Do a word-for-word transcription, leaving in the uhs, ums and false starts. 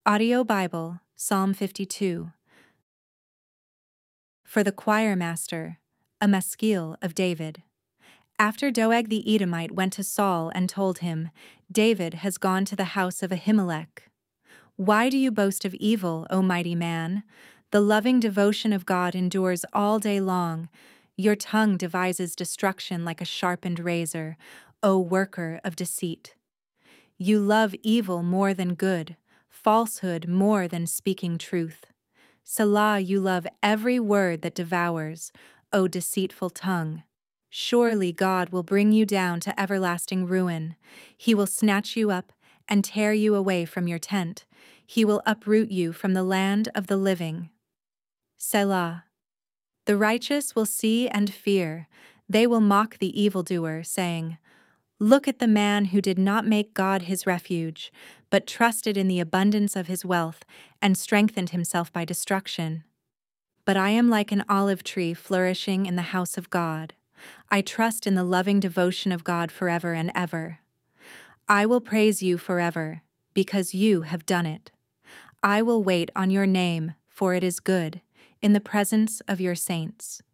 Audio Bible, Psalm fifty-two. For the choir master, a maskil of David. After Doeg the Edomite went to Saul and told him, David has gone to the house of Ahimelech. Why do you boast of evil, O mighty man? The loving devotion of God endures all day long. Your tongue devises destruction like a sharpened razor, O worker of deceit. You love evil more than good, falsehood more than speaking truth. Selah, you love every word that devours, O deceitful tongue. Surely God will bring you down to everlasting ruin. He will snatch you up and tear you away from your tent. He will uproot you from the land of the living. Selah. The righteous will see and fear. They will mock the evildoer, saying, Look at the man who did not make God his refuge, but trusted in the abundance of his wealth and strengthened himself by destruction. But I am like an olive tree flourishing in the house of God. I trust in the loving devotion of God forever and ever. I will praise you forever, because you have done it. I will wait on your name, for it is good, in the presence of your saints.